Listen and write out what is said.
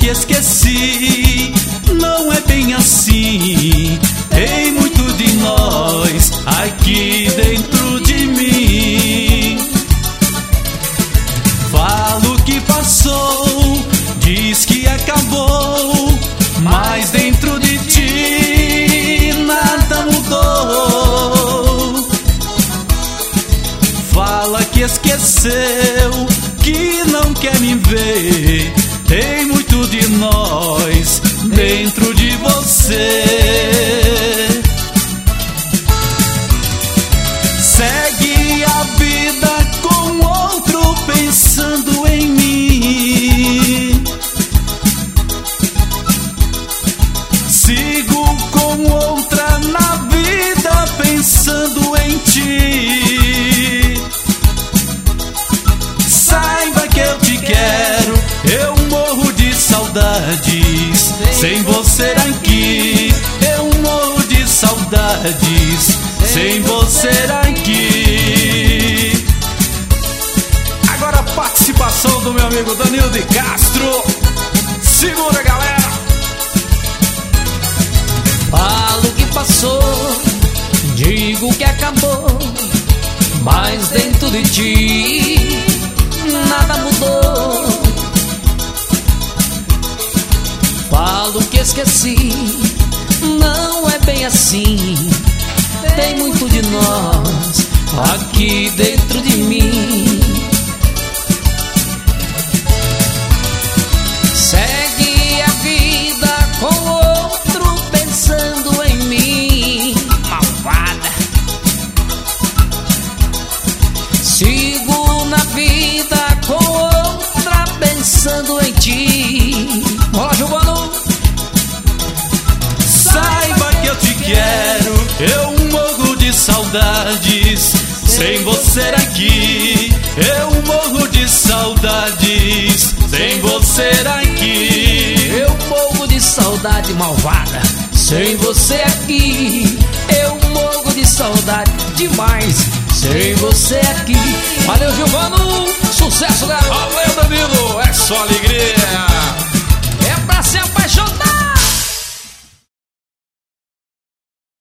que esqueci, não é bem assim. Tem muito de nós aqui dentro de mim. Falo que passou, diz que acabou, mas dentro de ti nada mudou. Fala que esqueceu, que não quer me ver. Tem muito de nós dentro de você. Segue a vida com outro pensando em mim. Sigo com outra na vida pensando em ti. Saiba que eu te quero, eu morro de saudades. Sem você aqui, eu morro de saudades. Sem você aqui. Agora a participação do meu amigo Danilo de Castro. Segura, galera. Falo que passou, digo que acabou, mas dentro de ti nada mudou. Falo que esqueci, não é bem assim. Tem muito de nós aqui dentro de mim. Segue a vida com outro pensando em mim, malvada. Sigo na vida com outra pensando em ti. Olá, Giovano. Saiba que eu te quero, eu morro de saudades. Sem você aqui, eu morro de saudades. Sem você aqui, eu morro de saudade, malvada. Sem você aqui, eu morro de saudade demais. Sem você aqui. Valeu, Giovano. Sucesso, garoto. Valeu, Danilo. É só ligar.